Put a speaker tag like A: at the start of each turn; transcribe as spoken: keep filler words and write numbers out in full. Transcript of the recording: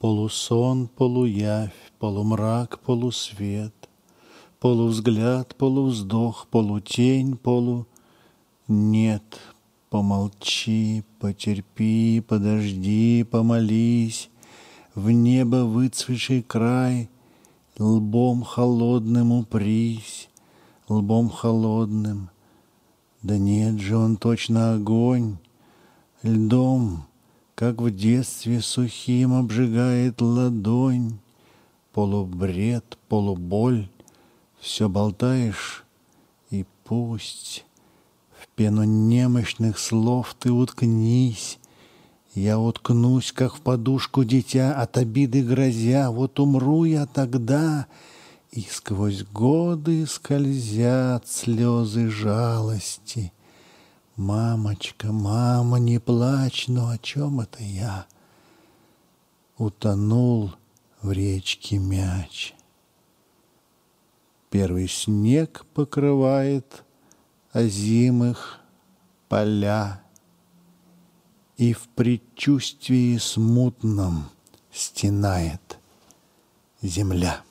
A: Полусон, полуявь, полумрак, полусвет, полувзгляд, полувздох, полутень, полу... Нет, помолчи, потерпи, подожди, помолись. В небо выцветший край, лбом холодным упрись, лбом холодным. Да нет же, он точно огонь, льдом, как в детстве сухим обжигает ладонь. Полубред, полуболь, все болтаешь, и пусть в пену немощных слов ты уткнись. Я уткнусь, как в подушку дитя, от обиды грозя. Вот умру я тогда, и сквозь годы скользят слезы жалости. Мамочка, мама, не плачь, но о чем это я? Утонул в речке мяч. Первый снег покрывает озимых поля, и в предчувствии смутном стенает земля.